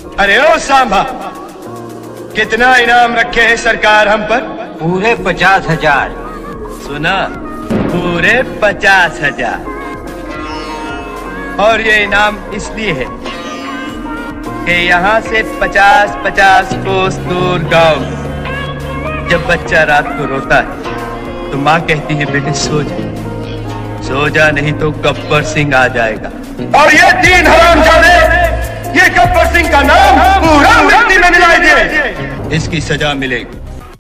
अरे ओ सांभा, कितना इनाम रखे हैं सरकार हम पर? पूरे 50,000। सुना, पूरे 50,000। और ये इनाम इसलिए है कि यहाँ से 50-50 कोस दूर गांव जब बच्चा रात को रोता है तो माँ कहती है बेटे सो जा नहीं तो गब्बर सिंह आ जाएगा। और ये 3 हरामजादे, ये गब्बर सिंह का नाम पूरा मिट्टी में मिला दे, इसकी सजा मिलेगी।